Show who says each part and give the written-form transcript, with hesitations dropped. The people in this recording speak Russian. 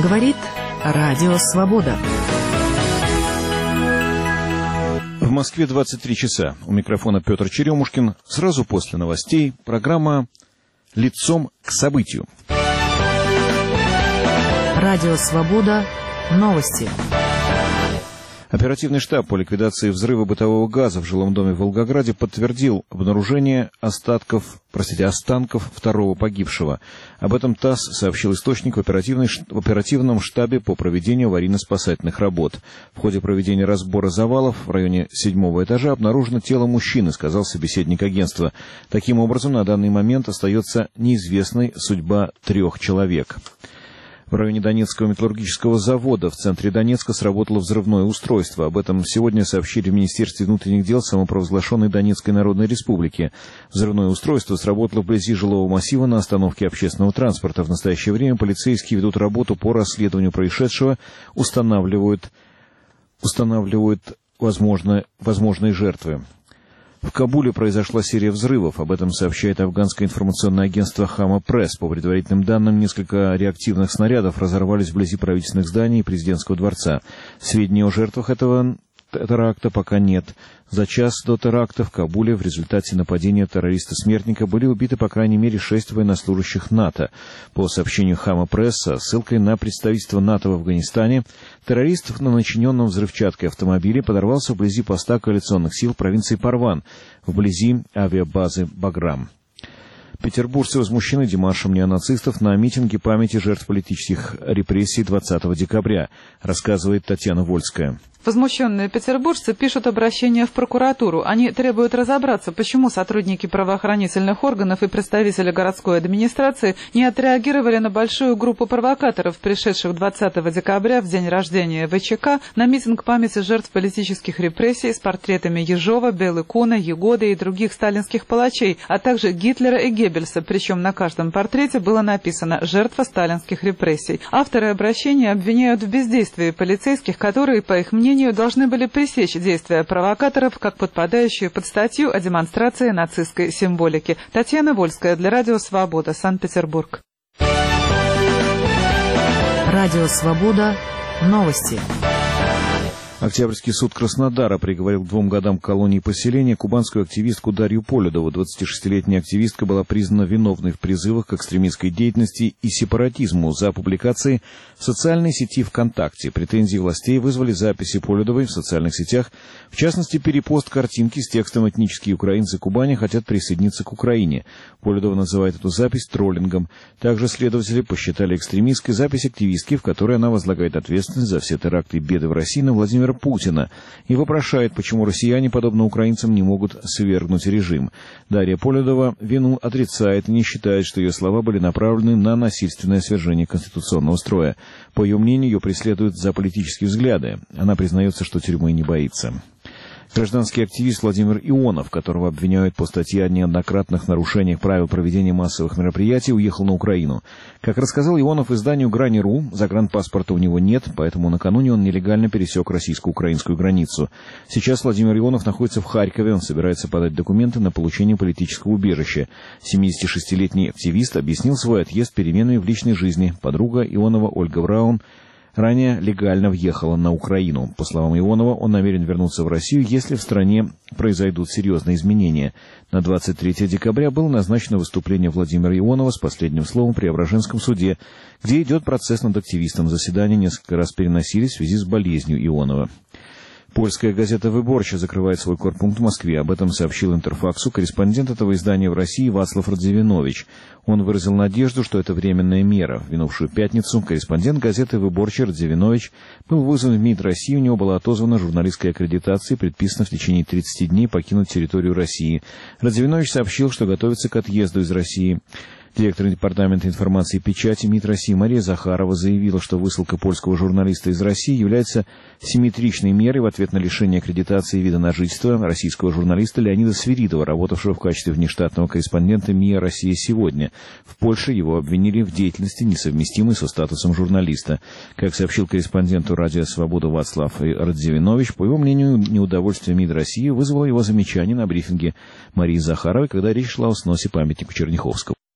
Speaker 1: Говорит Радио Свобода.
Speaker 2: В Москве 23 часа. У микрофона Петр Черемушкин. Сразу после новостей программа «Лицом к событию».
Speaker 1: Радио Свобода. Новости.
Speaker 2: Оперативный штаб по ликвидации взрыва бытового газа в жилом доме в Волгограде подтвердил обнаружение останков второго погибшего. Об этом ТАСС сообщил источник в оперативном штабе по проведению аварийно-спасательных работ. В ходе проведения разбора завалов в районе 7-го этажа обнаружено тело мужчины, сказал собеседник агентства. Таким образом, на данный момент остается неизвестной судьба 3 человек. В районе Донецкого металлургического завода в центре Донецка сработало взрывное устройство. Об этом сегодня сообщили в Министерстве внутренних дел самопровозглашенной Донецкой Народной Республики. Взрывное устройство сработало вблизи жилого массива на остановке общественного транспорта. В настоящее время полицейские ведут работу по расследованию происшедшего, устанавливают возможные жертвы. В Кабуле произошла серия взрывов. Об этом сообщает афганское информационное агентство «Хама Пресс». По предварительным данным, несколько реактивных снарядов разорвались вблизи правительственных зданий и президентского дворца. Сведений о жертвах этого теракта пока нет. За час до теракта в Кабуле в результате нападения террориста-смертника были убиты по крайней мере 6 военнослужащих НАТО. По сообщению Хама Пресс со ссылкой на представительство НАТО в Афганистане, террорист на начиненном взрывчаткой автомобиле подорвался вблизи поста коалиционных сил провинции Парван, вблизи авиабазы Баграм. Петербуржцы возмущены демаршем неонацистов на митинге памяти жертв политических репрессий 20 декабря, рассказывает Татьяна Вольская.
Speaker 3: Возмущенные петербуржцы пишут обращение в прокуратуру. Они требуют разобраться, почему сотрудники правоохранительных органов и представители городской администрации не отреагировали на большую группу провокаторов, пришедших 20 декабря в день рождения ВЧК на митинг памяти жертв политических репрессий с портретами Ежова, Белы-Куна, Егоды и других сталинских палачей, а также Гитлера и Геббельса, причем на каждом портрете было написано «Жертва сталинских репрессий». Авторы обращения обвиняют в бездействии полицейских, которые, по их мнению, должны были пресечь действия провокаторов, как подпадающие под статью о демонстрации нацистской символики. Татьяна Вольская для Радио Свобода, Санкт-Петербург.
Speaker 1: Радио Свобода. Новости.
Speaker 2: Октябрьский суд Краснодара приговорил к 2 годам колонии поселения кубанскую активистку Дарью Полюдову. 26-летняя активистка была признана виновной в призывах к экстремистской деятельности и сепаратизму за публикации в социальной сети ВКонтакте. Претензии властей вызвали записи Полюдовой в социальных сетях, в частности, перепост картинки с текстом «Этнические украинцы Кубани хотят присоединиться к Украине». Полюдова называет эту запись троллингом. Также следователи посчитали экстремистской запись активистки, в которой она возлагает ответственность за все теракты и беды в России на Владимира Путина и вопрошает, почему россияне, подобно украинцам, не могут свергнуть режим. Дарья Полюдова вину отрицает и не считает, что ее слова были направлены на насильственное свержение конституционного строя. По ее мнению, ее преследуют за политические взгляды. Она признается, что тюрьмы не боится. Гражданский активист Владимир Ионов, которого обвиняют по статье о неоднократных нарушениях правил проведения массовых мероприятий, уехал на Украину. Как рассказал Ионов изданию «Грани.ру», загранпаспорта у него нет, поэтому накануне он нелегально пересек российско-украинскую границу. Сейчас Владимир Ионов находится в Харькове, он собирается подать документы на получение политического убежища. 76-летний активист объяснил свой отъезд переменами в личной жизни. Подруга Ионова Ольга Браун ранее легально въехала на Украину. По словам Ионова, он намерен вернуться в Россию, если в стране произойдут серьезные изменения. На 23 декабря было назначено выступление Владимира Ионова с последним словом в Преображенском суде, где идет процесс над активистом. Заседания несколько раз переносились в связи с болезнью Ионова. Польская газета «Выборча» закрывает свой корпункт в Москве. Об этом сообщил Интерфаксу корреспондент этого издания в России Вацлав Радзивинович. Он выразил надежду, что это временная мера. В минувшую пятницу корреспондент газеты «Выборча» Радзивинович был вызван в МИД России. У него была отозвана журналистская аккредитация и предписано в течение 30 дней покинуть территорию России. Радзивинович сообщил, что готовится к отъезду из России. Директор Департамента информации и печати МИД России Мария Захарова заявила, что высылка польского журналиста из России является симметричной мерой в ответ на лишение аккредитации и вида на жительство российского журналиста Леонида Свиридова, работавшего в качестве внештатного корреспондента МИА «Россия сегодня». В Польше его обвинили в деятельности, несовместимой со статусом журналиста. Как сообщил корреспонденту «Радио Свобода» Вацлав Радзивинович, по его мнению, неудовольствие МИД России вызвало его замечание на брифинге Марии Захаровой, когда речь шла о сносе памятника Черняховского.